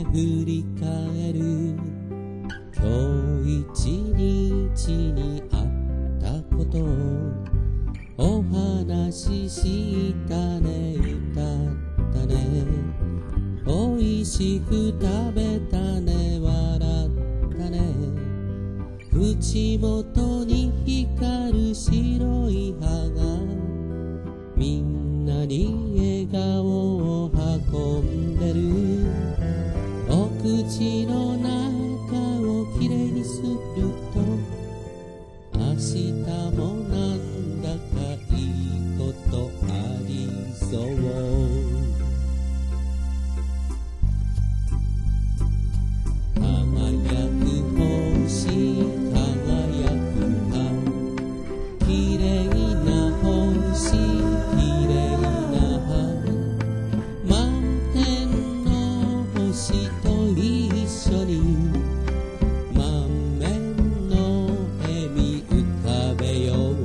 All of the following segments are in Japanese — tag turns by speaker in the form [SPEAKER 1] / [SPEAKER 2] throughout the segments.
[SPEAKER 1] 振り返る今日一日にあったことお話ししたね歌ったねおいしく食べたね笑ったね口元に光る白い歯がみんなに笑顔を運んでるお口の中をきれいにすると明日もなんだかいいことありそう輝く星輝く葉きれいな星きれいな葉満天の星と一緒に満面の笑み浮かべよう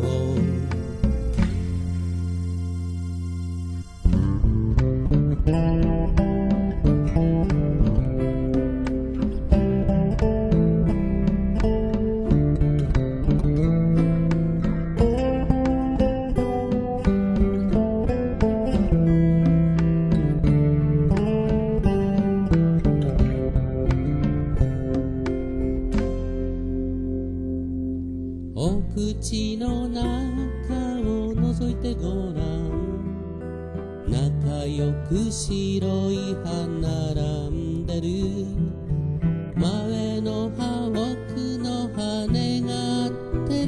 [SPEAKER 1] お口の中を覗いてごらん仲良く白い歯並んでる前の歯奥の歯願ってる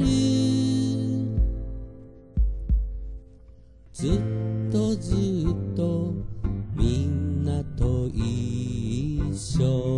[SPEAKER 1] ずっとずっとみんなと一緒